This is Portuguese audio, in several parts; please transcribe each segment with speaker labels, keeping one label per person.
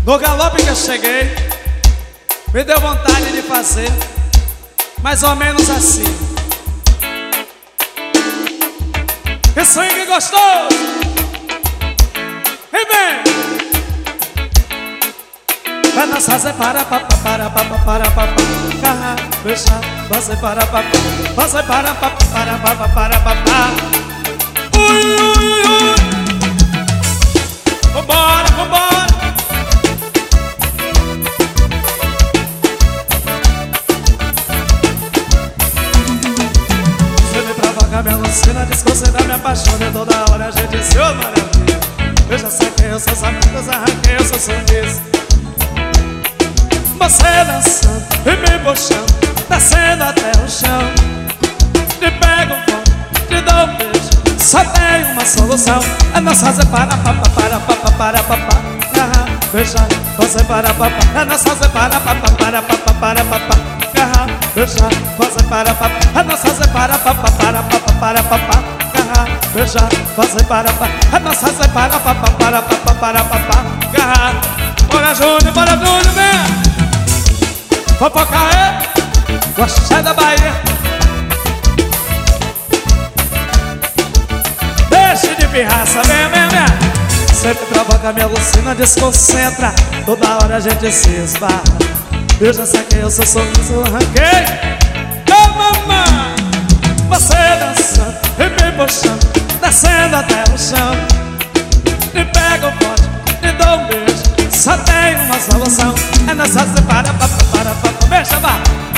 Speaker 1: No galope que eu cheguei, me deu vontade de fazer mais ou menos assim. Que swing gostoso! E vem! Vai dançar, você para, carra, fecha, você para, você para, ui, ui, ui. Vambora, vambora. Você me provoca, me alucina, desconcentra, me apaixona. Toda hora a gente se ouve, maravilha. Eu já saquei os seus amigos, arranquei o seu sorriso. Você dançando e me puxando, descendo até o chão. Te pego um pouco, te dou um beijo, só tem uma solução. É nós fazer para, beijar, você para, é nós fazer para, garra, beijar, você para, é nós fazer para, garra, beijar, você para, é nós fazer para, garra. Bora Júnior, vem! Fofoca é o axé da Bahia. Deixa de pirraça, vem. Sempre provoca, me alucina, desconcentra. Toda hora a gente se esbarra. Eu já saquei o seu sorriso, eu arranquei. Ô mamãe, você dançando e me puxando, descendo até o chão. Me pega o pote, me dou um beijo, só tem uma solução. É nós só separa, beija, vá.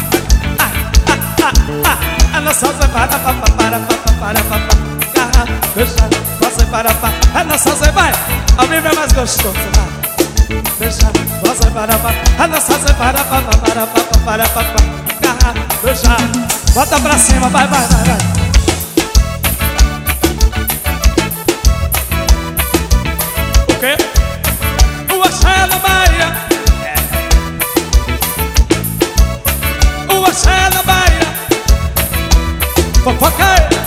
Speaker 1: É nós só separa, garra, beija, você para, é nós só vai. Ao vivo é mais gostoso, vai. Beija, você para, é nós só separa, garra, beija, bota pra cima, vai. O quê? O axé da Bahia. O axé da Bahia. Fofoca é